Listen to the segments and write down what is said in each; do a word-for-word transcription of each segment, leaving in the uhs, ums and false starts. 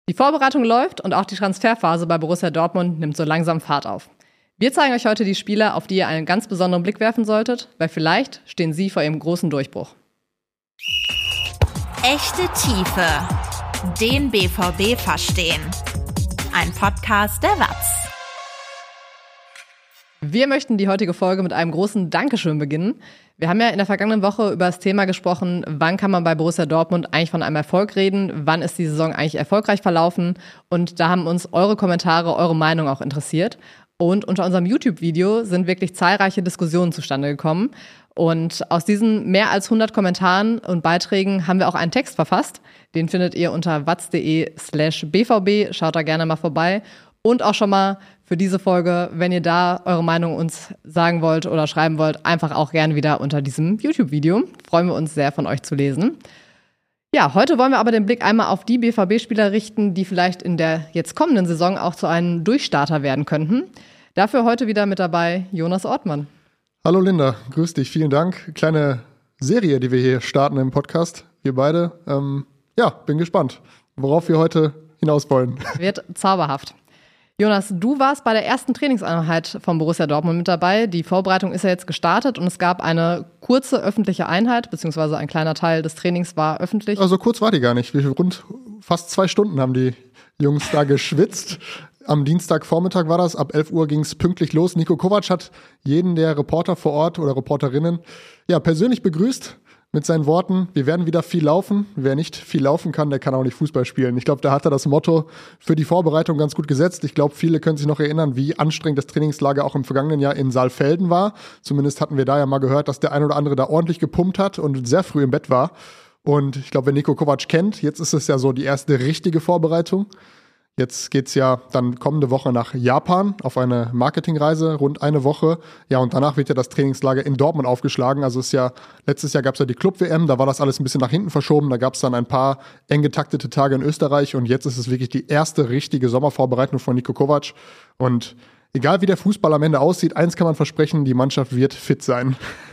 Die Vorbereitung läuft und auch die Transferphase bei Borussia Dortmund nimmt so langsam Fahrt auf. Wir zeigen euch heute die Spieler, auf die ihr einen ganz besonderen Blick werfen solltet, weil vielleicht stehen sie vor ihrem großen Durchbruch. Echte Tiefe. Den B V B verstehen. Ein Podcast der W A Z. Wir möchten die heutige Folge mit einem großen Dankeschön beginnen. Wir haben ja in der vergangenen Woche über das Thema gesprochen, wann kann man bei Borussia Dortmund eigentlich von einem Erfolg reden, wann ist die Saison eigentlich erfolgreich verlaufen, und da haben uns eure Kommentare, eure Meinung auch interessiert. Und unter unserem YouTube-Video sind wirklich zahlreiche Diskussionen zustande gekommen. Und aus diesen mehr als hundert Kommentaren und Beiträgen haben wir auch einen Text verfasst. Den findet ihr unter watz.de slash bvb. Schaut da gerne mal vorbei. Und auch schon mal für diese Folge, wenn ihr da eure Meinung uns sagen wollt oder schreiben wollt, einfach auch gerne wieder unter diesem YouTube-Video. Freuen wir uns sehr, von euch zu lesen. Ja, heute wollen wir aber den Blick einmal auf die B V B-Spieler richten, die vielleicht in der jetzt kommenden Saison auch zu einem Durchstarter werden könnten. Dafür heute wieder mit dabei Jonas Ortmann. Hallo Linda, grüß dich, vielen Dank. Kleine Serie, die wir hier starten im Podcast, wir beide. Ähm, ja, bin gespannt, worauf wir heute hinaus wollen. Wird zauberhaft. Jonas, du warst bei der ersten Trainingseinheit von Borussia Dortmund mit dabei. Die Vorbereitung ist ja jetzt gestartet und es gab eine kurze öffentliche Einheit, beziehungsweise ein kleiner Teil des Trainings war öffentlich. Also kurz war die gar nicht. Rund fast zwei Stunden haben die Jungs da geschwitzt. Am Dienstagvormittag war das, ab elf Uhr ging es pünktlich los. Niko Kovac hat jeden der Reporter vor Ort oder Reporterinnen ja persönlich begrüßt mit seinen Worten: Wir werden wieder viel laufen. Wer nicht viel laufen kann, der kann auch nicht Fußball spielen. Ich glaube, da hat er das Motto für die Vorbereitung ganz gut gesetzt. Ich glaube, viele können sich noch erinnern, wie anstrengend das Trainingslager auch im vergangenen Jahr in Saalfelden war. Zumindest hatten wir da ja mal gehört, dass der ein oder andere da ordentlich gepumpt hat und sehr früh im Bett war. Und ich glaube, wer Niko Kovac kennt, jetzt ist es ja so die erste richtige Vorbereitung. Jetzt geht's ja dann kommende Woche nach Japan auf eine Marketingreise, rund eine Woche. Ja, und danach wird ja das Trainingslager in Dortmund aufgeschlagen. Also ist ja, letztes Jahr gab's ja die Club-W M, da war das alles ein bisschen nach hinten verschoben. Da gab's dann ein paar eng getaktete Tage in Österreich und jetzt ist es wirklich die erste richtige Sommervorbereitung von Niko Kovac. Und egal wie der Fußball am Ende aussieht, eins kann man versprechen: die Mannschaft wird fit sein.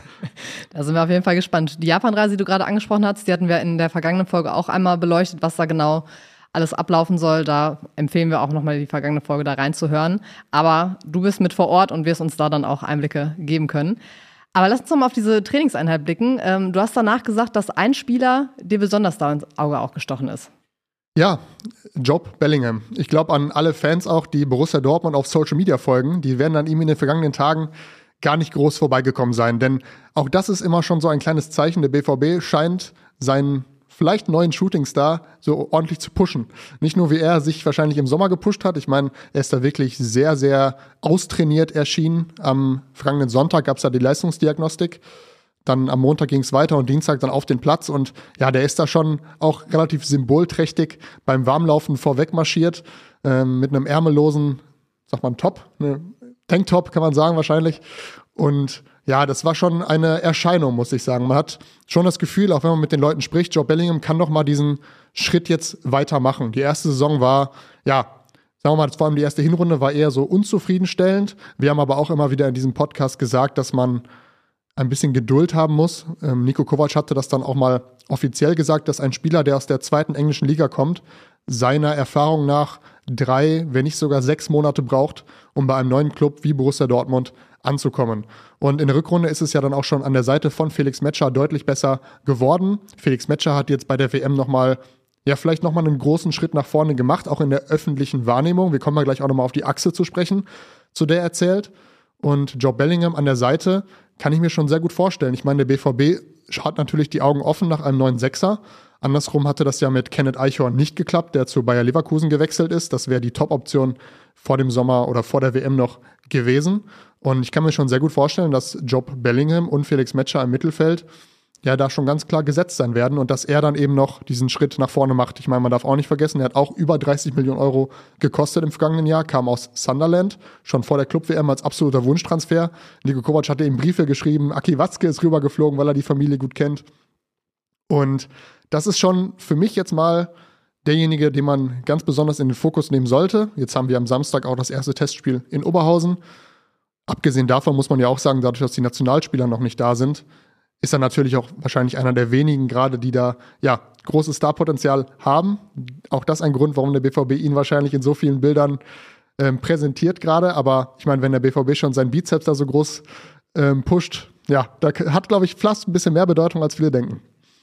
Da sind wir auf jeden Fall gespannt. Die Japan-Reise, die du gerade angesprochen hast, die hatten wir in der vergangenen Folge auch einmal beleuchtet, was da genau alles ablaufen soll. Da empfehlen wir auch nochmal die vergangene Folge da reinzuhören. Aber du bist mit vor Ort und wirst uns da dann auch Einblicke geben können. Aber lass uns noch mal auf diese Trainingseinheit blicken. Ähm, du hast danach gesagt, dass ein Spieler dir besonders da ins Auge auch gestochen ist. Ja, Job Bellingham. Ich glaube an alle Fans auch, die Borussia Dortmund auf Social Media folgen, die werden an ihm in den vergangenen Tagen gar nicht groß vorbeigekommen sein. Denn auch das ist immer schon so ein kleines Zeichen. Der B V B scheint seinen vielleicht neuen Shootingstar so ordentlich zu pushen. Nicht nur, wie er sich wahrscheinlich im Sommer gepusht hat. Ich meine, er ist da wirklich sehr, sehr austrainiert erschienen. Am vergangenen Sonntag gab es da die Leistungsdiagnostik. Dann am Montag ging es weiter und Dienstag dann auf den Platz. Und ja, der ist da schon auch relativ symbolträchtig beim Warmlaufen vorweg marschiert. Ähm, mit einem ärmellosen, sagt man Top, ne? Tanktop kann man sagen wahrscheinlich. Und ja, das war schon eine Erscheinung, muss ich sagen. Man hat schon das Gefühl, auch wenn man mit den Leuten spricht, Job Bellingham kann doch mal diesen Schritt jetzt weitermachen. Die erste Saison war, ja, sagen wir mal, vor allem die erste Hinrunde war eher so unzufriedenstellend. Wir haben aber auch immer wieder in diesem Podcast gesagt, dass man ein bisschen Geduld haben muss. Ähm, Niko Kovac hatte das dann auch mal offiziell gesagt, dass ein Spieler, der aus der zweiten englischen Liga kommt, seiner Erfahrung nach drei, wenn nicht sogar sechs Monate braucht, um bei einem neuen Club wie Borussia Dortmund anzukommen. Und in der Rückrunde ist es ja dann auch schon an der Seite von Felix Metscher deutlich besser geworden. Felix Metscher hat jetzt bei der W M nochmal, ja, vielleicht nochmal einen großen Schritt nach vorne gemacht, auch in der öffentlichen Wahrnehmung. Wir kommen ja gleich auch nochmal auf die Achse zu sprechen, zu der er zählt. Und Job Bellingham an der Seite kann ich mir schon sehr gut vorstellen. Ich meine, der B V B hat natürlich die Augen offen nach einem neuen Sechser. Andersrum hatte das ja mit Kenneth Eichhorn nicht geklappt, der zu Bayer Leverkusen gewechselt ist. Das wäre die Top-Option vor dem Sommer oder vor der W M noch gewesen. Und ich kann mir schon sehr gut vorstellen, dass Job Bellingham und Felix Metscher im Mittelfeld ja da schon ganz klar gesetzt sein werden und dass er dann eben noch diesen Schritt nach vorne macht. Ich meine, man darf auch nicht vergessen, er hat auch über dreißig Millionen Euro gekostet im vergangenen Jahr, kam aus Sunderland, schon vor der Club-W M als absoluter Wunschtransfer. Niko Kovac hatte ihm Briefe geschrieben, Aki Watzke ist rübergeflogen, weil er die Familie gut kennt. Und das ist schon für mich jetzt mal derjenige, den man ganz besonders in den Fokus nehmen sollte. Jetzt haben wir am Samstag auch das erste Testspiel in Oberhausen. Abgesehen davon muss man ja auch sagen, dadurch, dass die Nationalspieler noch nicht da sind, ist er natürlich auch wahrscheinlich einer der wenigen gerade, die da ja großes Starpotenzial haben. Auch das ein Grund, warum der B V B ihn wahrscheinlich in so vielen Bildern ähm, präsentiert gerade. Aber ich meine, wenn der B V B schon seinen Bizeps da so groß ähm, pusht, ja, da hat, glaube ich, Flass ein bisschen mehr Bedeutung, als viele denken.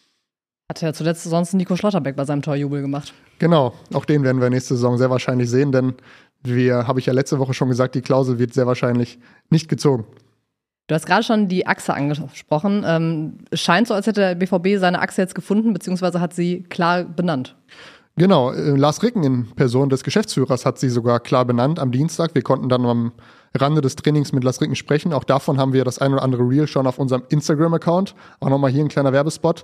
Hat ja zuletzt sonst Nico Schlotterbeck bei seinem Torjubel gemacht. Genau, auch den werden wir nächste Saison sehr wahrscheinlich sehen, denn wir, habe ich ja letzte Woche schon gesagt, die Klausel wird sehr wahrscheinlich nicht gezogen. Du hast gerade schon die Achse angesprochen. Ähm, es scheint so, als hätte der B V B seine Achse jetzt gefunden, beziehungsweise hat sie klar benannt. Genau, äh, Lars Ricken in Person des Geschäftsführers hat sie sogar klar benannt am Dienstag. Wir konnten dann am Rande des Trainings mit Lars Ricken sprechen. Auch davon haben wir das ein oder andere Reel schon auf unserem Instagram-Account. Auch nochmal hier ein kleiner Werbespot.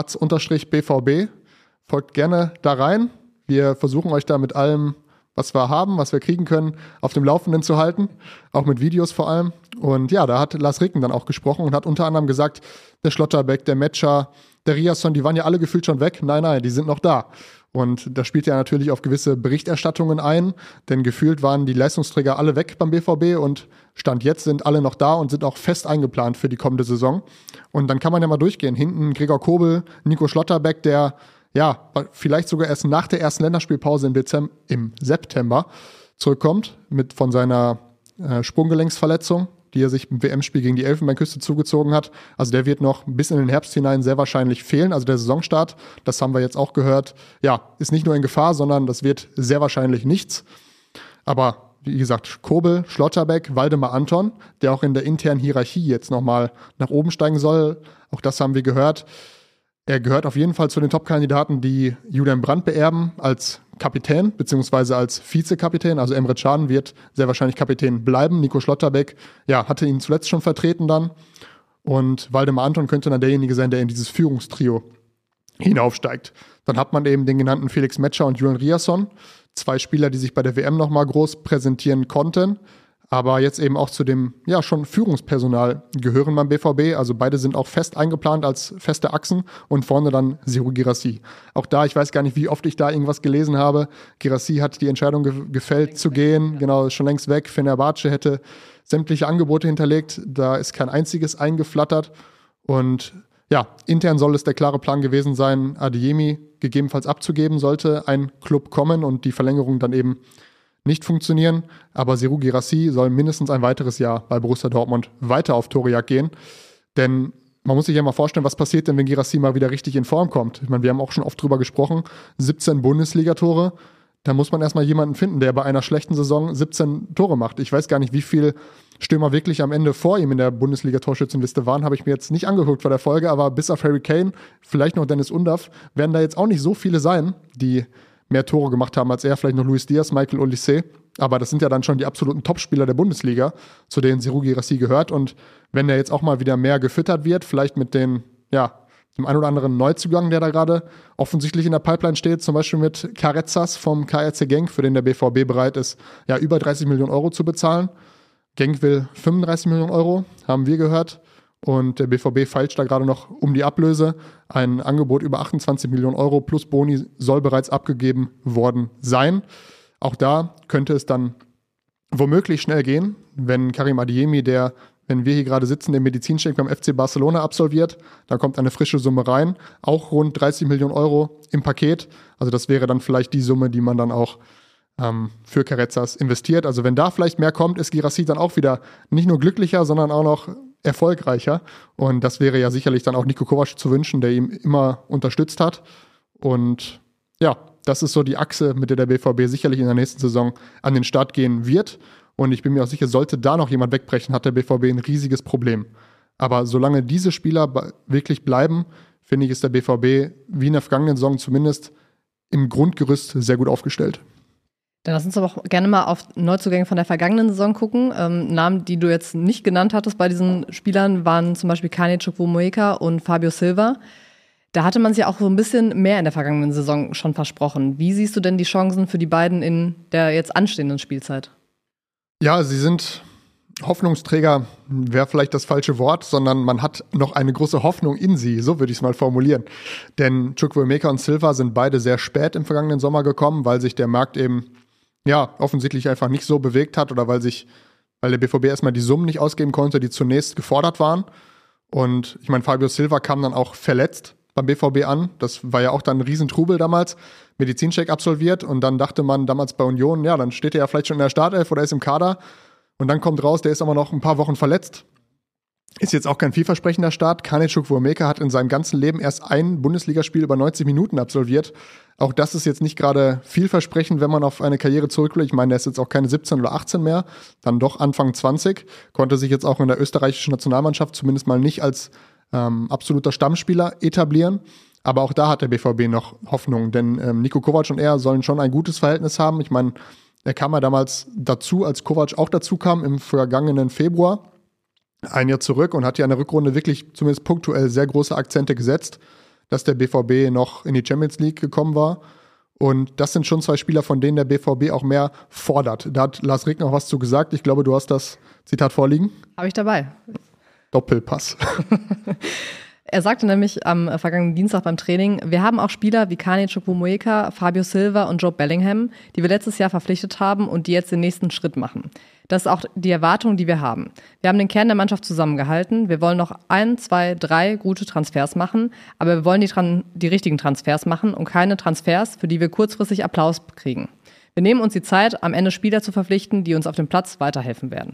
Watz-B V B. Folgt gerne da rein. Wir versuchen euch da mit allem, was wir haben, was wir kriegen können, auf dem Laufenden zu halten. Auch mit Videos vor allem. Und ja, da hat Lars Ricken dann auch gesprochen und hat unter anderem gesagt, der Schlotterbeck, der Metscher, der Riasson, die waren ja alle gefühlt schon weg. Nein, nein, die sind noch da. Und das spielt ja natürlich auf gewisse Berichterstattungen ein, denn gefühlt waren die Leistungsträger alle weg beim B V B und Stand jetzt sind alle noch da und sind auch fest eingeplant für die kommende Saison. Und dann kann man ja mal durchgehen. Hinten Gregor Kobel, Nico Schlotterbeck, der ja vielleicht sogar erst nach der ersten Länderspielpause im Dezember, im September zurückkommt mit von seiner äh, Sprunggelenksverletzung, die er sich im W M-Spiel gegen die Elfenbeinküste zugezogen hat. Also der wird noch bis in den Herbst hinein sehr wahrscheinlich fehlen. Also der Saisonstart, das haben wir jetzt auch gehört, ja, ist nicht nur in Gefahr, sondern das wird sehr wahrscheinlich nichts. Aber wie gesagt, Kobel, Schlotterbeck, Waldemar Anton, der auch in der internen Hierarchie jetzt nochmal nach oben steigen soll, auch das haben wir gehört. Er gehört auf jeden Fall zu den Top-Kandidaten, die Julian Brandt beerben als Kapitän beziehungsweise als Vizekapitän. Also Emre Can wird sehr wahrscheinlich Kapitän bleiben. Nico Schlotterbeck, ja, hatte ihn zuletzt schon vertreten dann. Und Waldemar Anton könnte dann derjenige sein, der in dieses Führungstrio hinaufsteigt. Dann hat man eben den genannten Felix Metscher und Julian Riasson. Zwei Spieler, die sich bei der W M nochmal groß präsentieren konnten. Aber jetzt eben auch zu dem, ja, schon Führungspersonal gehören beim B V B. Also beide sind auch fest eingeplant als feste Achsen und vorne dann Serhou Guirassy. Auch da, ich weiß gar nicht, wie oft ich da irgendwas gelesen habe. Guirassy hat die Entscheidung ge- gefällt zu gehen. Genau, ist schon längst weg. Fenerbahce hätte sämtliche Angebote hinterlegt. Da ist kein einziges eingeflattert. Und ja, intern soll es der klare Plan gewesen sein, Adeyemi gegebenenfalls abzugeben, sollte ein Club kommen und die Verlängerung dann eben nicht funktionieren, aber Serhou Guirassy soll mindestens ein weiteres Jahr bei Borussia Dortmund weiter auf Torejagd gehen, denn man muss sich ja mal vorstellen, was passiert denn, wenn Guirassy mal wieder richtig in Form kommt. Ich meine, wir haben auch schon oft drüber gesprochen, siebzehn Bundesligatore, da muss man erstmal jemanden finden, der bei einer schlechten Saison siebzehn Tore macht. Ich weiß gar nicht, wie viel Stürmer wirklich am Ende vor ihm in der Bundesliga-Torschützenliste waren, habe ich mir jetzt nicht angeguckt vor der Folge, aber bis auf Harry Kane, vielleicht noch Dennis Undaff, werden da jetzt auch nicht so viele sein, die mehr Tore gemacht haben als er, vielleicht noch Luis Diaz, Michael Olise, aber das sind ja dann schon die absoluten Topspieler der Bundesliga, zu denen Serhou Guirassy gehört, und wenn er jetzt auch mal wieder mehr gefüttert wird, vielleicht mit den, ja, dem ein oder anderen Neuzugang, der da gerade offensichtlich in der Pipeline steht, zum Beispiel mit Carezas vom K R C Genk, für den der B V B bereit ist, ja, über dreißig Millionen Euro zu bezahlen. Genk will fünfunddreißig Millionen Euro, haben wir gehört. Und der B V B feilscht da gerade noch um die Ablöse. Ein Angebot über achtundzwanzig Millionen Euro plus Boni soll bereits abgegeben worden sein. Auch da könnte es dann womöglich schnell gehen, wenn Karim Adeyemi, der, wenn wir hier gerade sitzen, den Medizincheck beim F C Barcelona absolviert. Da kommt eine frische Summe rein, auch rund dreißig Millionen Euro im Paket. Also das wäre dann vielleicht die Summe, die man dann auch ähm, für Carezas investiert. Also wenn da vielleicht mehr kommt, ist Guirassy dann auch wieder nicht nur glücklicher, sondern auch noch erfolgreicher. Und das wäre ja sicherlich dann auch Niko Kovac zu wünschen, der ihn immer unterstützt hat. Und ja, das ist so die Achse, mit der der B V B sicherlich in der nächsten Saison an den Start gehen wird. Und ich bin mir auch sicher, sollte da noch jemand wegbrechen, hat der B V B ein riesiges Problem. Aber solange diese Spieler be- wirklich bleiben, finde ich, ist der B V B wie in der vergangenen Saison zumindest im Grundgerüst sehr gut aufgestellt. Dann lass uns aber auch gerne mal auf Neuzugänge von der vergangenen Saison gucken. Ähm, Namen, die du jetzt nicht genannt hattest bei diesen Spielern, waren zum Beispiel Kane Chukwuemeka und Fabio Silva. Da hatte man sich auch so ein bisschen mehr in der vergangenen Saison schon versprochen. Wie siehst du denn die Chancen für die beiden in der jetzt anstehenden Spielzeit? Ja, sie sind Hoffnungsträger, wäre vielleicht das falsche Wort, sondern man hat noch eine große Hoffnung in sie, so würde ich es mal formulieren. Denn Chukwuemeka und Silva sind beide sehr spät im vergangenen Sommer gekommen, weil sich der Markt eben ja offensichtlich einfach nicht so bewegt hat oder weil sich, weil der B V B erstmal die Summen nicht ausgeben konnte, die zunächst gefordert waren. Und ich meine, Fabio Silva kam dann auch verletzt beim B V B an. Das war ja auch dann ein Riesentrubel damals. Medizincheck absolviert und dann dachte man damals bei Union, ja, dann steht er ja vielleicht schon in der Startelf oder ist im Kader. Und dann kommt raus, der ist aber noch ein paar Wochen verletzt. Ist jetzt auch kein vielversprechender Start. Kane Chukwuemeka hat in seinem ganzen Leben erst ein Bundesligaspiel über neunzig Minuten absolviert. Auch das ist jetzt nicht gerade vielversprechend, wenn man auf eine Karriere zurückblickt. Ich meine, der ist jetzt auch keine siebzehn oder achtzehn mehr, dann doch Anfang zwanzig. Konnte sich jetzt auch in der österreichischen Nationalmannschaft zumindest mal nicht als ähm, absoluter Stammspieler etablieren. Aber auch da hat der B V B noch Hoffnung, denn ähm, Niko Kovac und er sollen schon ein gutes Verhältnis haben. Ich meine, er kam ja damals dazu, als Kovac auch dazu kam, im vergangenen Februar. Ein Jahr zurück und hat ja in der Rückrunde wirklich zumindest punktuell sehr große Akzente gesetzt, dass der B V B noch in die Champions League gekommen war. Und das sind schon zwei Spieler, von denen der B V B auch mehr fordert. Da hat Lars Ricken noch was zu gesagt. Ich glaube, du hast das Zitat vorliegen. Habe ich dabei. Doppelpass. Er sagte nämlich am vergangenen Dienstag beim Training, wir haben auch Spieler wie Kane Chukwuemeka, Fabio Silva und Joe Bellingham, die wir letztes Jahr verpflichtet haben und die jetzt den nächsten Schritt machen. Das ist auch die Erwartung, die wir haben. Wir haben den Kern der Mannschaft zusammengehalten. Wir wollen noch ein, zwei, drei gute Transfers machen, aber wir wollen die, Tran- die richtigen Transfers machen und keine Transfers, für die wir kurzfristig Applaus kriegen. Wir nehmen uns die Zeit, am Ende Spieler zu verpflichten, die uns auf dem Platz weiterhelfen werden.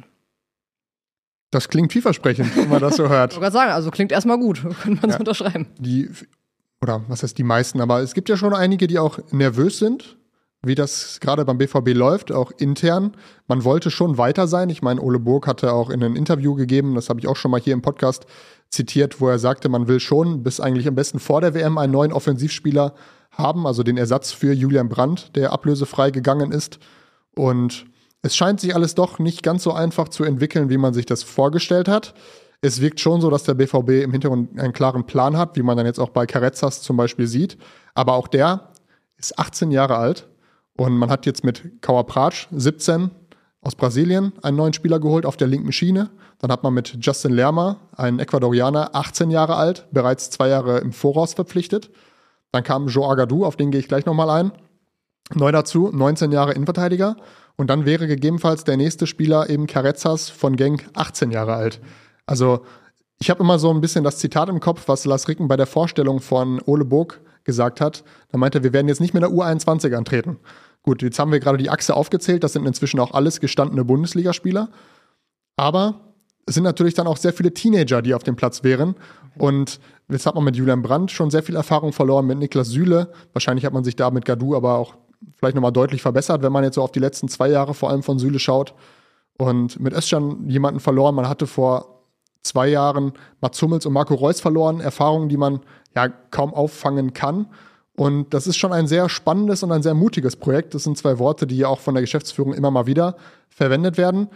Das klingt vielversprechend, wenn man das so hört. Ich wollte gerade sagen, also klingt erstmal gut, könnte man es ja unterschreiben. Die, oder was heißt die meisten, aber es gibt ja schon einige, die auch nervös sind, wie das gerade beim B V B läuft, auch intern. Man wollte schon weiter sein. Ich meine, Ole Burg hatte auch in einem Interview gegeben, das habe ich auch schon mal hier im Podcast zitiert, wo er sagte, man will schon bis eigentlich am besten vor der W M einen neuen Offensivspieler haben, also den Ersatz für Julian Brandt, der ablösefrei gegangen ist. Und es scheint sich alles doch nicht ganz so einfach zu entwickeln, wie man sich das vorgestellt hat. Es wirkt schon so, dass der B V B im Hintergrund einen klaren Plan hat, wie man dann jetzt auch bei Carretzas zum Beispiel sieht. Aber auch der ist achtzehn Jahre alt und man hat jetzt mit Kaua Pratsch, siebzehn, aus Brasilien einen neuen Spieler geholt auf der linken Schiene. Dann hat man mit Justin Lerma, einen Ecuadorianer, achtzehn Jahre alt, bereits zwei Jahre im Voraus verpflichtet. Dann kam Joe Agadou, auf den gehe ich gleich nochmal ein. Neu dazu, neunzehn Jahre Innenverteidiger. Und dann wäre gegebenenfalls der nächste Spieler eben Carretzas von Genk, achtzehn Jahre alt. Also ich habe immer so ein bisschen das Zitat im Kopf, was Lars Ricken bei der Vorstellung von Ole Burg gesagt hat. Da meinte er, wir werden jetzt nicht mit der U einundzwanzig antreten. Gut, jetzt haben wir gerade die Achse aufgezählt. Das sind inzwischen auch alles gestandene Bundesligaspieler. Aber es sind natürlich dann auch sehr viele Teenager, die auf dem Platz wären. Und jetzt hat man mit Julian Brandt schon sehr viel Erfahrung verloren, mit Niklas Süle. Wahrscheinlich hat man sich da mit Gadou aber auch vielleicht nochmal deutlich verbessert, wenn man jetzt so auf die letzten zwei Jahre vor allem von Süle schaut. Und mit Özcan jemanden verloren. Man hatte vor zwei Jahren Mats Hummels und Marco Reus verloren. Erfahrungen, die man ja kaum auffangen kann. Und das ist schon ein sehr spannendes und ein sehr mutiges Projekt. Das sind zwei Worte, die ja auch von der Geschäftsführung immer mal wieder verwendet werden.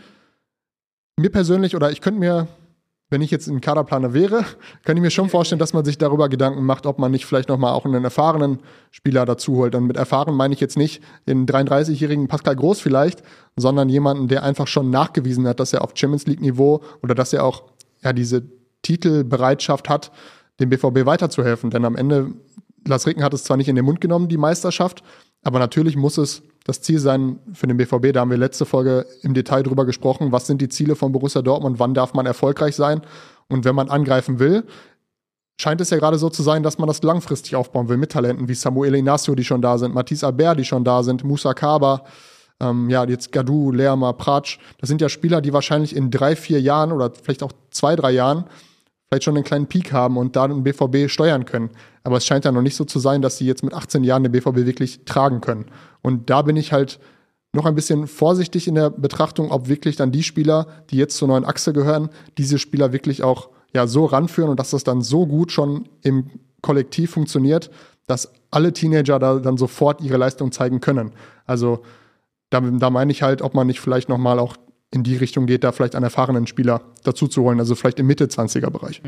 Mir persönlich, oder ich könnte mir, wenn ich jetzt ein Kaderplaner wäre, könnte ich mir schon vorstellen, dass man sich darüber Gedanken macht, ob man nicht vielleicht nochmal auch einen erfahrenen Spieler dazu holt. Und mit erfahren meine ich jetzt nicht den dreiunddreißigjährigen Pascal Groß vielleicht, sondern jemanden, der einfach schon nachgewiesen hat, dass er auf Champions League Niveau oder dass er auch ja diese Titelbereitschaft hat, dem B V B weiterzuhelfen. Denn am Ende, Lars Ricken hat es zwar nicht in den Mund genommen, die Meisterschaft, aber natürlich muss es das Ziel sein für den B V B. Da haben wir letzte Folge im Detail drüber gesprochen. Was sind die Ziele von Borussia Dortmund? Wann darf man erfolgreich sein? Und wenn man angreifen will, scheint es ja gerade so zu sein, dass man das langfristig aufbauen will mit Talenten wie Samuel Inacio, die schon da sind, Mathis Aber, die schon da sind, Moussa Kaba, ähm, ja, jetzt Gadou, Lerma, Pratsch. Das sind ja Spieler, die wahrscheinlich in drei, vier Jahren oder vielleicht auch zwei, drei Jahren vielleicht schon einen kleinen Peak haben und da den B V B steuern können. Aber es scheint ja noch nicht so zu sein, dass sie jetzt mit achtzehn Jahren den B V B wirklich tragen können. Und da bin ich halt noch ein bisschen vorsichtig in der Betrachtung, ob wirklich dann die Spieler, die jetzt zur neuen Achse gehören, diese Spieler wirklich auch ja so ranführen und dass das dann so gut schon im Kollektiv funktioniert, dass alle Teenager da dann sofort ihre Leistung zeigen können. Also da, da meine ich halt, ob man nicht vielleicht nochmal auch in die Richtung geht, da vielleicht einen erfahrenen Spieler dazu zu holen, also vielleicht im Mitte-zwanziger-Bereich.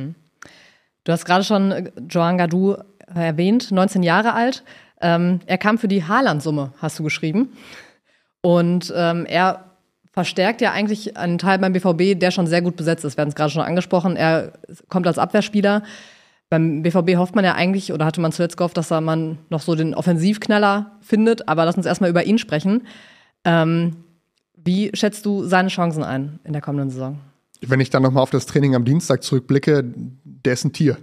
Du hast gerade schon Joan Gadou erwähnt, neunzehn Jahre alt. Ähm, er kam für die Haaland-Summe, hast du geschrieben. Und ähm, er verstärkt ja eigentlich einen Teil beim B V B, der schon sehr gut besetzt ist. Wir hatten es gerade schon angesprochen. Er kommt als Abwehrspieler. Beim B V B hofft man ja eigentlich, oder hatte man zuletzt gehofft, dass man noch so den Offensivknaller findet. Aber lass uns erstmal über ihn sprechen. Ähm, Wie schätzt du seine Chancen ein in der kommenden Saison? Wenn ich dann nochmal auf das Training am Dienstag zurückblicke, der ist ein Tier.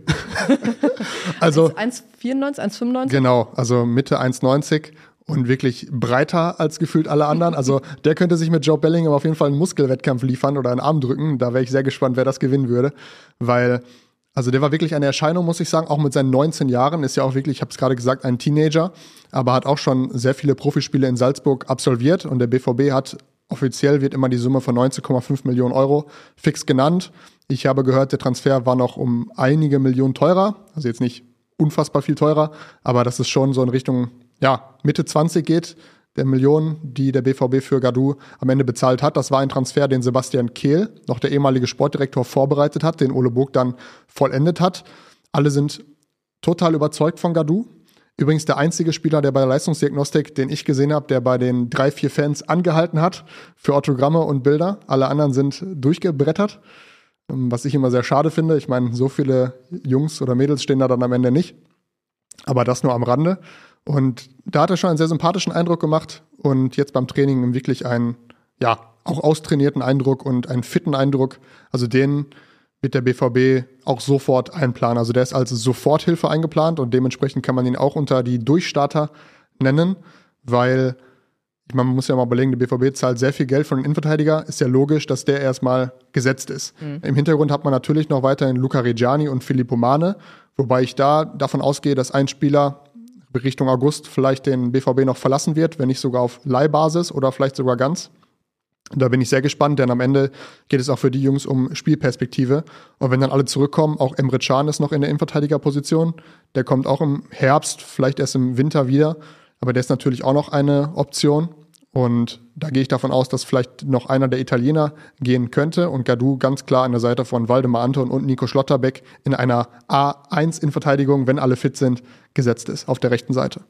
Also eins Komma vierundneunzig, eins Komma fünfundneunzig? Genau, also Mitte eins Komma neunzig und wirklich breiter als gefühlt alle anderen. Also der könnte sich mit Joe Bellingham auf jeden Fall einen Muskelwettkampf liefern oder einen Arm drücken. Da wäre ich sehr gespannt, wer das gewinnen würde. Weil, also der war wirklich eine Erscheinung, muss ich sagen, auch mit seinen neunzehn Jahren. Ist ja auch wirklich, ich habe es gerade gesagt, ein Teenager, aber hat auch schon sehr viele Profispiele in Salzburg absolviert. Und der B V B hat offiziell wird immer die Summe von neunzehn Komma fünf Millionen Euro fix genannt. Ich habe gehört, der Transfer war noch um einige Millionen teurer. Also jetzt nicht unfassbar viel teurer, aber dass es schon so in Richtung ja, Mitte zwanzig geht, der Millionen, die der B V B für Gadou am Ende bezahlt hat. Das war ein Transfer, den Sebastian Kehl, noch der ehemalige Sportdirektor, vorbereitet hat, den Ole Burg dann vollendet hat. Alle sind total überzeugt von Gadou. Übrigens der einzige Spieler, der bei der Leistungsdiagnostik, den ich gesehen habe, der bei den drei, vier Fans angehalten hat für Autogramme und Bilder. Alle anderen sind durchgebrettert, was ich immer sehr schade finde. Ich meine, so viele Jungs oder Mädels stehen da dann am Ende nicht. Aber das nur am Rande. Und da hat er schon einen sehr sympathischen Eindruck gemacht und jetzt beim Training wirklich einen, ja, auch austrainierten Eindruck und einen fitten Eindruck. Also den wird der B V B auch sofort einplanen. Also der ist als Soforthilfe eingeplant und dementsprechend kann man ihn auch unter die Durchstarter nennen, weil, ich meine, man muss ja mal überlegen, der B V B zahlt sehr viel Geld von den Innenverteidiger. Ist ja logisch, dass der erstmal gesetzt ist. Mhm. Im Hintergrund hat man natürlich noch weiterhin Luca Reggiani und Filippo Mane, wobei ich da davon ausgehe, dass ein Spieler Richtung August vielleicht den B V B noch verlassen wird, wenn nicht sogar auf Leihbasis oder vielleicht sogar ganz. Da bin ich sehr gespannt, denn am Ende geht es auch für die Jungs um Spielperspektive. Und wenn dann alle zurückkommen, auch Emre Can ist noch in der Innenverteidigerposition. Der kommt auch im Herbst, vielleicht erst im Winter wieder. Aber der ist natürlich auch noch eine Option. Und da gehe ich davon aus, dass vielleicht noch einer der Italiener gehen könnte. Und Gadou ganz klar an der Seite von Waldemar Anton und Nico Schlotterbeck in einer A eins Innenverteidigung, wenn alle fit sind, gesetzt ist auf der rechten Seite.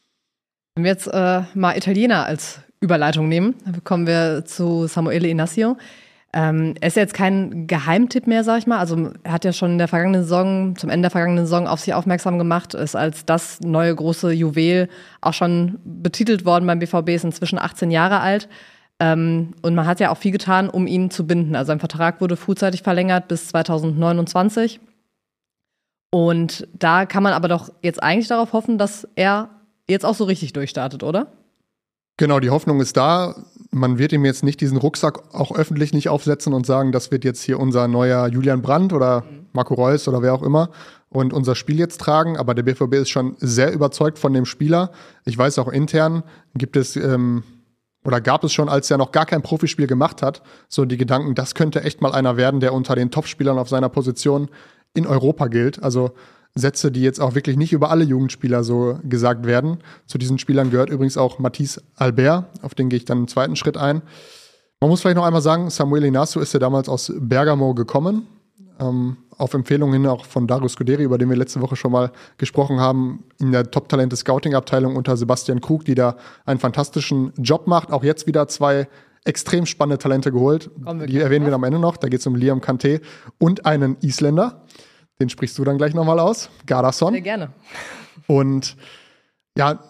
Wenn wir jetzt äh, mal Italiener als Überleitung nehmen, dann kommen wir zu Samuele Inacio. Ähm, er ist ja jetzt kein Geheimtipp mehr, sag ich mal. Also er hat ja schon in der vergangenen Saison, zum Ende der vergangenen Saison auf sich aufmerksam gemacht, ist als das neue große Juwel auch schon betitelt worden beim B V B, ist inzwischen achtzehn Jahre alt. Ähm, und man hat ja auch viel getan, um ihn zu binden. Also sein Vertrag wurde frühzeitig verlängert bis zweitausendneunundzwanzig. Und da kann man aber doch jetzt eigentlich darauf hoffen, dass er jetzt auch so richtig durchstartet, oder? Genau, die Hoffnung ist da. Man wird ihm jetzt nicht diesen Rucksack auch öffentlich nicht aufsetzen und sagen, das wird jetzt hier unser neuer Julian Brandt oder Marco Reus oder wer auch immer und unser Spiel jetzt tragen. Aber der B V B ist schon sehr überzeugt von dem Spieler. Ich weiß auch intern gibt es ähm, oder gab es schon, als er noch gar kein Profispiel gemacht hat, so die Gedanken, das könnte echt mal einer werden, der unter den Topspielern auf seiner Position in Europa gilt. Also Sätze, die jetzt auch wirklich nicht über alle Jugendspieler so gesagt werden. Zu diesen Spielern gehört übrigens auch Mathis Albert, auf den gehe ich dann im zweiten Schritt ein. Man muss vielleicht noch einmal sagen, Samuele Inacio ist ja damals aus Bergamo gekommen, ähm, auf Empfehlung hin auch von Dario Scuderi, über den wir letzte Woche schon mal gesprochen haben, in der Top-Talente-Scouting-Abteilung unter Sebastian Krug, die da einen fantastischen Job macht. Auch jetzt wieder zwei extrem spannende Talente geholt. Die erwähnen wir am Ende noch. Da geht es um Liam Kanté und einen Isländer. Den sprichst du dann gleich nochmal aus. Gardason. Sehr gerne. Und ja,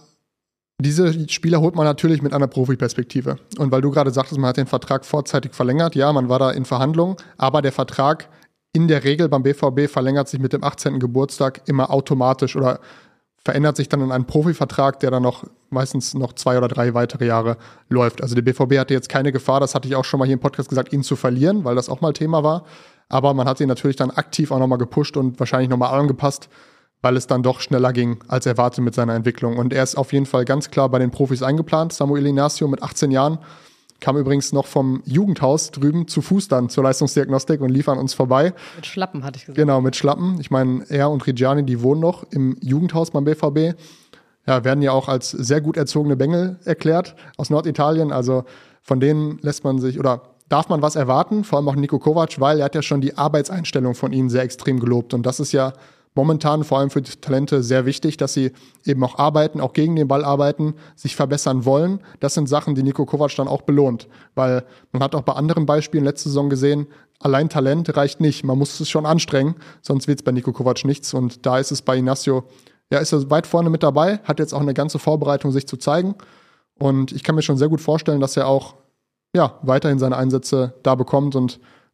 diese Spieler holt man natürlich mit einer Profiperspektive. Und weil du gerade sagtest, man hat den Vertrag vorzeitig verlängert. Ja, man war da in Verhandlungen. Aber der Vertrag in der Regel beim B V B verlängert sich mit dem achtzehnten Geburtstag immer automatisch oder verändert sich dann in einen Profivertrag, der dann noch meistens noch zwei oder drei weitere Jahre läuft. Also der B V B hatte jetzt keine Gefahr, das hatte ich auch schon mal hier im Podcast gesagt, ihn zu verlieren, weil das auch mal Thema war. Aber man hat ihn natürlich dann aktiv auch nochmal gepusht und wahrscheinlich nochmal angepasst, weil es dann doch schneller ging als erwartet mit seiner Entwicklung. Und er ist auf jeden Fall ganz klar bei den Profis eingeplant. Samuele Inacio mit achtzehn Jahren kam übrigens noch vom Jugendhaus drüben zu Fuß dann zur Leistungsdiagnostik und lief an uns vorbei. Mit Schlappen hatte ich gesagt. Genau, mit Schlappen. Ich meine, er und Reggiani, die wohnen noch im Jugendhaus beim B V B. Ja, werden ja auch als sehr gut erzogene Bengel erklärt aus Norditalien. Also von denen lässt man sich oder darf man was erwarten, vor allem auch Niko Kovac, weil er hat ja schon die Arbeitseinstellung von ihnen sehr extrem gelobt. Und das ist ja momentan vor allem für die Talente sehr wichtig, dass sie eben auch arbeiten, auch gegen den Ball arbeiten, sich verbessern wollen. Das sind Sachen, die Niko Kovac dann auch belohnt. Weil man hat auch bei anderen Beispielen letzte Saison gesehen, allein Talent reicht nicht. Man muss es schon anstrengen, sonst wird es bei Niko Kovac nichts. Und da ist es bei Inacio, ja, ist er weit vorne mit dabei, hat jetzt auch eine ganze Vorbereitung, sich zu zeigen. Und ich kann mir schon sehr gut vorstellen, dass er auch ja, weiterhin seine Einsätze da bekommt und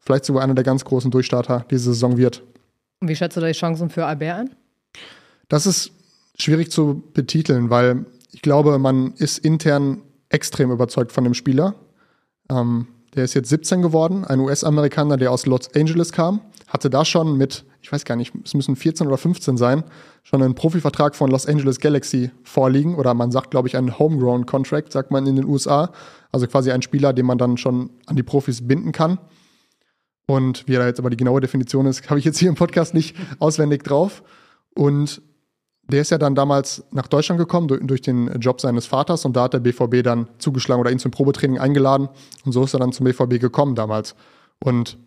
vielleicht sogar einer der ganz großen Durchstarter diese Saison wird. Und wie schätzt du da die Chancen für Albert ein? Das ist schwierig zu betiteln, weil ich glaube, man ist intern extrem überzeugt von dem Spieler. Ähm, der ist jetzt siebzehn geworden, ein U S-Amerikaner, der aus Los Angeles kam, hatte da schon mit, ich weiß gar nicht, es müssen vierzehn oder fünfzehn sein, schon einen Profivertrag von Los Angeles Galaxy vorliegen, oder man sagt, glaube ich, einen Homegrown-Contract, sagt man in den U S A, also quasi ein Spieler, den man dann schon an die Profis binden kann. Und wie da jetzt aber die genaue Definition ist, habe ich jetzt hier im Podcast nicht auswendig drauf. Und der ist ja dann damals nach Deutschland gekommen durch, durch den Job seines Vaters, und da hat der B V B dann zugeschlagen oder ihn zum Probetraining eingeladen, und so ist er dann zum B V B gekommen damals. Und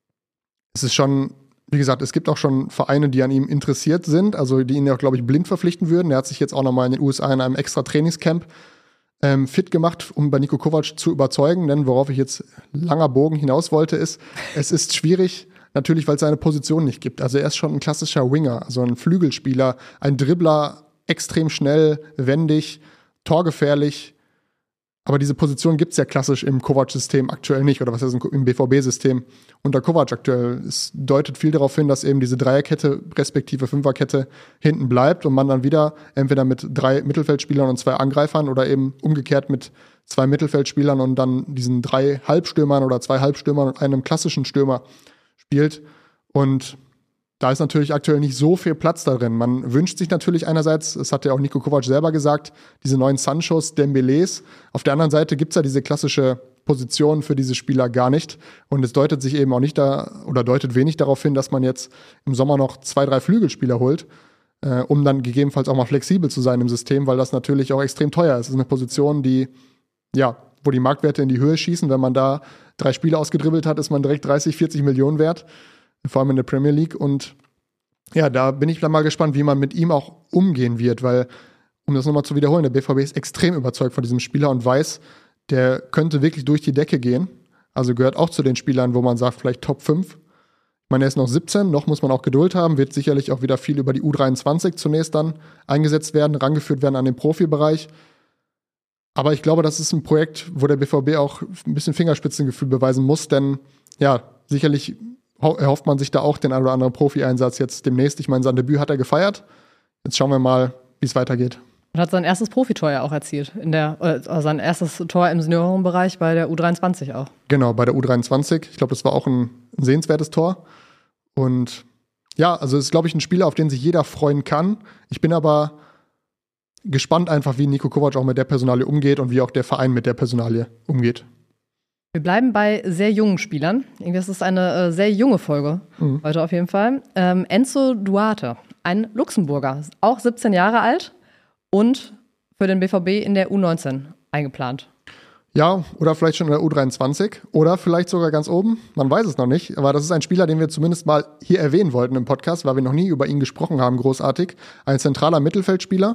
es ist schon, wie gesagt, es gibt auch schon Vereine, die an ihm interessiert sind, also die ihn ja auch, glaube ich, blind verpflichten würden. Er hat sich jetzt auch nochmal in den U S A in einem extra Trainingscamp ähm, fit gemacht, um bei Niko Kovac zu überzeugen, denn worauf ich jetzt langer Bogen hinaus wollte, ist, es ist schwierig, natürlich, weil es seine Position nicht gibt. Also er ist schon ein klassischer Winger, also ein Flügelspieler, ein Dribbler, extrem schnell, wendig, torgefährlich. Aber diese Position gibt es ja klassisch im Kovac-System aktuell nicht, oder was heißt im B V B-System unter Kovac aktuell. Es deutet viel darauf hin, dass eben diese Dreierkette respektive Fünferkette hinten bleibt und man dann wieder entweder mit drei Mittelfeldspielern und zwei Angreifern oder eben umgekehrt mit zwei Mittelfeldspielern und dann diesen drei Halbstürmern oder zwei Halbstürmern und einem klassischen Stürmer spielt. Und da ist natürlich aktuell nicht so viel Platz darin. Man wünscht sich natürlich einerseits, das hat ja auch Niko Kovac selber gesagt, diese neuen Sanchos, Dembélés. Auf der anderen Seite gibt es ja diese klassische Position für diese Spieler gar nicht. Und es deutet sich eben auch nicht da, oder deutet wenig darauf hin, dass man jetzt im Sommer noch zwei, drei Flügelspieler holt, äh, um dann gegebenenfalls auch mal flexibel zu sein im System, weil das natürlich auch extrem teuer ist. Es ist eine Position, die, ja, wo die Marktwerte in die Höhe schießen. Wenn man da drei Spiele ausgedribbelt hat, ist man direkt dreißig, vierzig Millionen wert, vor allem in der Premier League. Und ja, da bin ich dann mal gespannt, wie man mit ihm auch umgehen wird, weil, um das nochmal zu wiederholen, der B V B ist extrem überzeugt von diesem Spieler und weiß, der könnte wirklich durch die Decke gehen. Also gehört auch zu den Spielern, wo man sagt, vielleicht Top fünf. Ich meine, er ist noch siebzehn, noch muss man auch Geduld haben, wird sicherlich auch wieder viel über die U dreiundzwanzig zunächst dann eingesetzt werden, rangeführt werden an den Profibereich. Aber ich glaube, das ist ein Projekt, wo der B V B auch ein bisschen Fingerspitzengefühl beweisen muss, denn ja, sicherlich erhofft man sich da auch den einen oder anderen Profi-Einsatz jetzt demnächst. Ich meine, sein Debüt hat er gefeiert. Jetzt schauen wir mal, wie es weitergeht. Und hat sein erstes Profitor ja auch erzielt, in der, oder sein erstes Tor im Seniorenbereich bei der U dreiundzwanzig auch. Genau, bei der U dreiundzwanzig. Ich glaube, das war auch ein sehenswertes Tor. Und ja, also es ist, glaube ich, ein Spieler, auf den sich jeder freuen kann. Ich bin aber gespannt einfach, wie Niko Kovac auch mit der Personalie umgeht und wie auch der Verein mit der Personalie umgeht. Wir bleiben bei sehr jungen Spielern. Irgendwie ist es eine äh, sehr junge Folge mhm. heute auf jeden Fall. Ähm, Enzo Duarte, ein Luxemburger, auch siebzehn Jahre alt und für den B V B in der U neunzehn eingeplant. Ja, oder vielleicht schon in der U dreiundzwanzig oder vielleicht sogar ganz oben. Man weiß es noch nicht. Aber das ist ein Spieler, den wir zumindest mal hier erwähnen wollten im Podcast, weil wir noch nie über ihn gesprochen haben, großartig. Ein zentraler Mittelfeldspieler.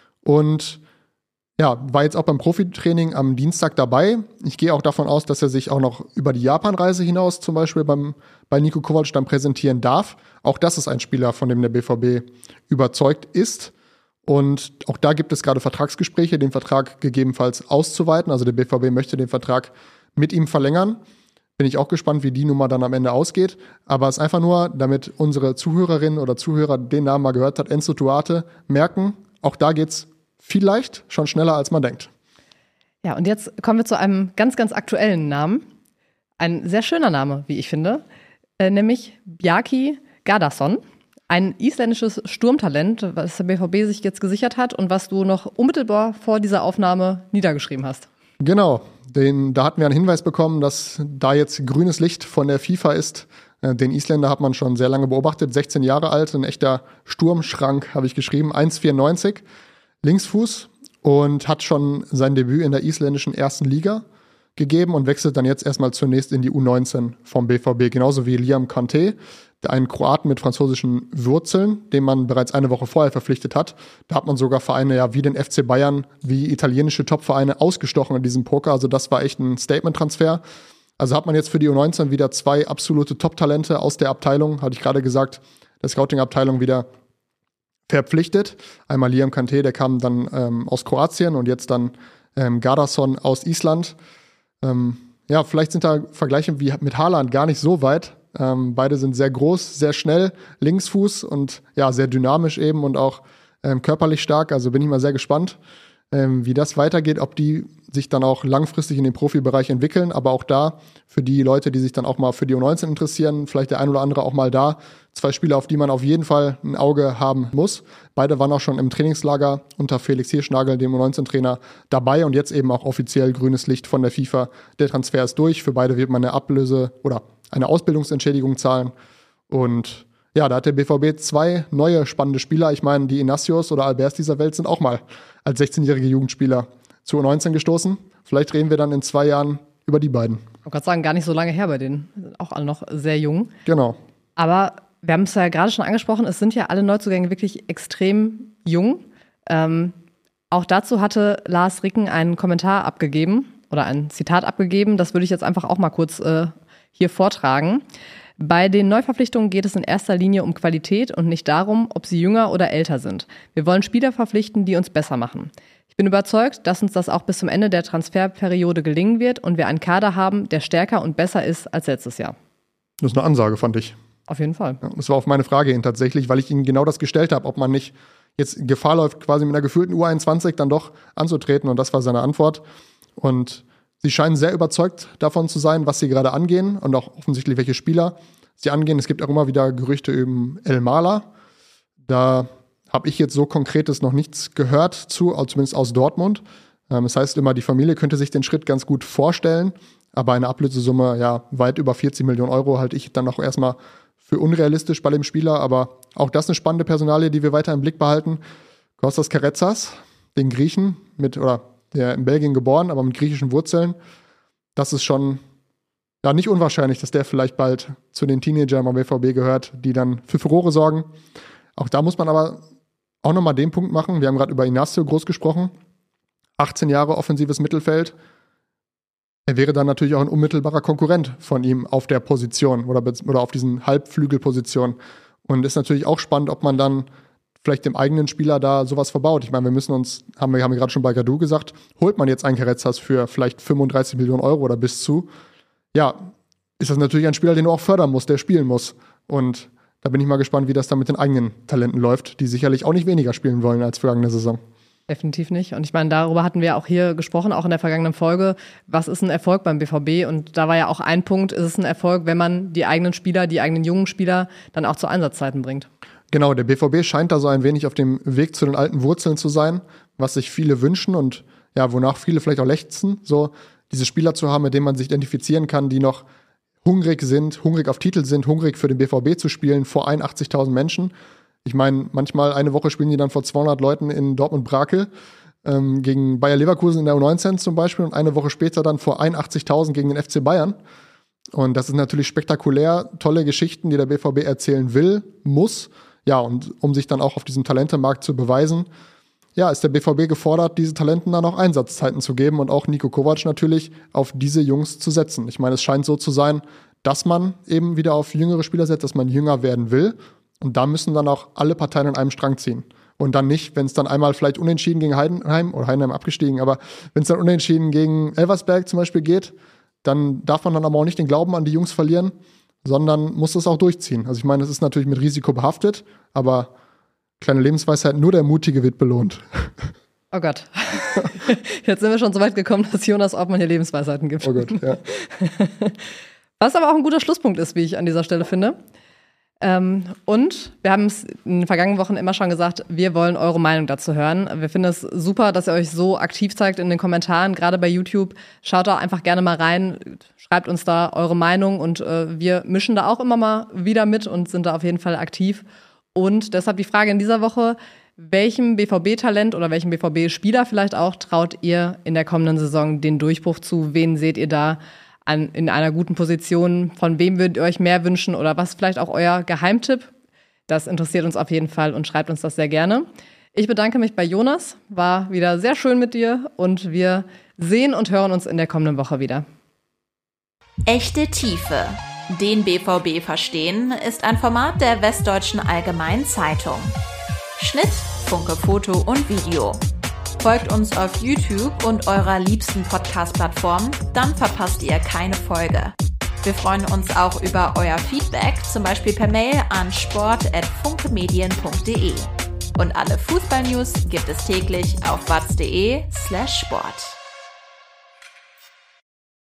Und ja, war jetzt auch beim Profitraining am Dienstag dabei. Ich gehe auch davon aus, dass er sich auch noch über die Japan-Reise hinaus zum Beispiel beim, bei Niko Kovac dann präsentieren darf. Auch das ist ein Spieler, von dem der B V B überzeugt ist. Und auch da gibt es gerade Vertragsgespräche, den Vertrag gegebenenfalls auszuweiten. Also der B V B möchte den Vertrag mit ihm verlängern. Bin ich auch gespannt, wie die Nummer dann am Ende ausgeht. Aber es ist einfach nur, damit unsere Zuhörerinnen oder Zuhörer den Namen mal gehört hat, Enzo Duarte, merken, auch da geht's vielleicht schon schneller, als man denkt. Ja, und jetzt kommen wir zu einem ganz, ganz aktuellen Namen. Ein sehr schöner Name, wie ich finde, äh, nämlich Bjarki Gardason. Ein isländisches Sturmtalent, was der B V B sich jetzt gesichert hat und was du noch unmittelbar vor dieser Aufnahme niedergeschrieben hast. Genau, den, da hatten wir einen Hinweis bekommen, dass da jetzt grünes Licht von der FIFA ist. Den Isländer hat man schon sehr lange beobachtet, sechzehn Jahre alt, ein echter Sturmschrank, habe ich geschrieben, eins Komma vierundneunzig, Linksfuß und hat schon sein Debüt in der isländischen ersten Liga gegeben und wechselt dann jetzt erstmal zunächst in die U neunzehn vom B V B, genauso wie Liam Kanté, einen Kroaten mit französischen Wurzeln, den man bereits eine Woche vorher verpflichtet hat. Da hat man sogar Vereine ja wie den F C Bayern, wie italienische Topvereine ausgestochen in diesem Poker. Also das war echt ein Statement-Transfer. Also hat man jetzt für die U neunzehn wieder zwei absolute Top-Talente aus der Abteilung, hatte ich gerade gesagt, der Scouting-Abteilung wieder verpflichtet. Einmal Liam Kanté, der kam dann ähm, aus Kroatien und jetzt dann ähm, Gardason aus Island. Ähm, ja, vielleicht sind da Vergleiche wie mit Haaland gar nicht so weit. Ähm, beide sind sehr groß, sehr schnell, Linksfuß und ja, sehr dynamisch eben und auch ähm, körperlich stark. Also bin ich mal sehr gespannt, ähm, wie das weitergeht, ob die sich dann auch langfristig in den Profibereich entwickeln. Aber auch da, für die Leute, die sich dann auch mal für die U neunzehn interessieren, vielleicht der ein oder andere auch mal da. Zwei Spieler, auf die man auf jeden Fall ein Auge haben muss. Beide waren auch schon im Trainingslager unter Felix Hirschnagel, dem U neunzehn-Trainer, dabei und jetzt eben auch offiziell grünes Licht von der FIFA. Der Transfer ist durch. Für beide wird man eine Ablöse oder eine Ausbildungsentschädigung zahlen. Und ja, da hat der B V B zwei neue spannende Spieler. Ich meine, die Inacios oder Alberts dieser Welt sind auch mal als sechzehnjährige Jugendspieler zu U neunzehn gestoßen. Vielleicht reden wir dann in zwei Jahren über die beiden. Ich wollte gerade sagen, gar nicht so lange her bei denen. Sind auch alle noch sehr jung. Genau. Aber wir haben es ja gerade schon angesprochen, es sind ja alle Neuzugänge wirklich extrem jung. Ähm, auch dazu hatte Lars Ricken einen Kommentar abgegeben oder ein Zitat abgegeben. Das würde ich jetzt einfach auch mal kurz äh, hier vortragen. Bei den Neuverpflichtungen geht es in erster Linie um Qualität und nicht darum, ob sie jünger oder älter sind. Wir wollen Spieler verpflichten, die uns besser machen. Ich bin überzeugt, dass uns das auch bis zum Ende der Transferperiode gelingen wird und wir einen Kader haben, der stärker und besser ist als letztes Jahr. Das ist eine Ansage, fand ich. Auf jeden Fall. Ja, das war auf meine Frage hin tatsächlich, weil ich Ihnen genau das gestellt habe, ob man nicht jetzt Gefahr läuft, quasi mit einer gefühlten U einundzwanzig dann doch anzutreten. Und das war seine Antwort. Und sie scheinen sehr überzeugt davon zu sein, was sie gerade angehen und auch offensichtlich, welche Spieler sie angehen. Es gibt auch immer wieder Gerüchte über El Mala. Da habe ich jetzt so Konkretes noch nichts gehört zu, zumindest aus Dortmund. Ähm, das heißt immer, die Familie könnte sich den Schritt ganz gut vorstellen, aber eine Ablösesumme, ja, weit über vierzig Millionen Euro halte ich dann auch erstmal für unrealistisch bei dem Spieler, aber auch das eine spannende Personalie, die wir weiter im Blick behalten. Kostas Karetsas, den Griechen, mit, oder der in Belgien geboren, aber mit griechischen Wurzeln. Das ist schon ja, nicht unwahrscheinlich, dass der vielleicht bald zu den Teenagern beim B V B gehört, die dann für Furore sorgen. Auch da muss man aber auch nochmal den Punkt machen. Wir haben gerade über Inacio groß gesprochen. achtzehn Jahre offensives Mittelfeld. Er wäre dann natürlich auch ein unmittelbarer Konkurrent von ihm auf der Position oder, oder auf diesen Halbflügelpositionen. Und ist natürlich auch spannend, ob man dann vielleicht dem eigenen Spieler da sowas verbaut. Ich meine, wir müssen uns, haben wir, haben wir gerade schon bei Gadou gesagt, holt man jetzt einen Karetsas für vielleicht fünfunddreißig Millionen Euro oder bis zu, ja, ist das natürlich ein Spieler, den du auch fördern musst, der spielen muss. Und da bin ich mal gespannt, wie das dann mit den eigenen Talenten läuft, die sicherlich auch nicht weniger spielen wollen als vergangene Saison. Definitiv nicht. Und ich meine, darüber hatten wir auch hier gesprochen, auch in der vergangenen Folge. Was ist ein Erfolg beim B V B? Und da war ja auch ein Punkt, ist es ein Erfolg, wenn man die eigenen Spieler, die eigenen jungen Spieler dann auch zu Einsatzzeiten bringt. Genau, der B V B scheint da so ein wenig auf dem Weg zu den alten Wurzeln zu sein, was sich viele wünschen und ja, wonach viele vielleicht auch lechzen, so diese Spieler zu haben, mit denen man sich identifizieren kann, die noch hungrig sind, hungrig auf Titel sind, hungrig für den B V B zu spielen vor einundachtzigtausend Menschen. Ich meine, manchmal eine Woche spielen die dann vor zweihundert Leuten in Dortmund-Brakel ähm, gegen Bayer Leverkusen in der U neunzehn zum Beispiel und eine Woche später dann vor einundachtzigtausend gegen den F C Bayern. Und das ist natürlich spektakulär, tolle Geschichten, die der B V B erzählen will, muss. Ja, und um sich dann auch auf diesem Talentemarkt zu beweisen, ja, ist der B V B gefordert, diese Talenten dann auch Einsatzzeiten zu geben und auch Niko Kovac natürlich auf diese Jungs zu setzen. Ich meine, es scheint so zu sein, dass man eben wieder auf jüngere Spieler setzt, dass man jünger werden will. Und da müssen dann auch alle Parteien an einem Strang ziehen. Und dann nicht, wenn es dann einmal vielleicht unentschieden gegen Heidenheim, oder Heidenheim abgestiegen, aber wenn es dann unentschieden gegen Elversberg zum Beispiel geht, dann darf man dann aber auch nicht den Glauben an die Jungs verlieren, sondern muss das auch durchziehen. Also ich meine, das ist natürlich mit Risiko behaftet, aber kleine Lebensweisheit, nur der Mutige wird belohnt. Oh Gott. Jetzt sind wir schon so weit gekommen, dass Jonas Ortmann hier Lebensweisheiten gibt. Oh Gott, ja. Was aber auch ein guter Schlusspunkt ist, wie ich an dieser Stelle finde. Ähm, und wir haben es in den vergangenen Wochen immer schon gesagt, wir wollen eure Meinung dazu hören. Wir finden es super, dass ihr euch so aktiv zeigt in den Kommentaren, gerade bei YouTube. Schaut da einfach gerne mal rein, schreibt uns da eure Meinung und äh, wir mischen da auch immer mal wieder mit und sind da auf jeden Fall aktiv. Und deshalb die Frage in dieser Woche, welchem B V B-Talent oder welchem B V B-Spieler vielleicht auch traut ihr in der kommenden Saison den Durchbruch zu? Wen seht ihr da An, in einer guten Position, von wem würdet ihr euch mehr wünschen oder was vielleicht auch euer Geheimtipp? Das interessiert uns auf jeden Fall und schreibt uns das sehr gerne. Ich bedanke mich bei Jonas, war wieder sehr schön mit dir und wir sehen und hören uns in der kommenden Woche wieder. Echte Tiefe. Den B V B verstehen ist ein Format der Westdeutschen Allgemeinen Zeitung. Schnitt, Funke Foto und Video. Folgt uns auf YouTube und eurer liebsten Podcast-Plattform, dann verpasst ihr keine Folge. Wir freuen uns auch über euer Feedback, zum Beispiel per Mail an sport at funkemedien punkt de. Und alle Fußball-News gibt es täglich auf watz punkt de slash sport.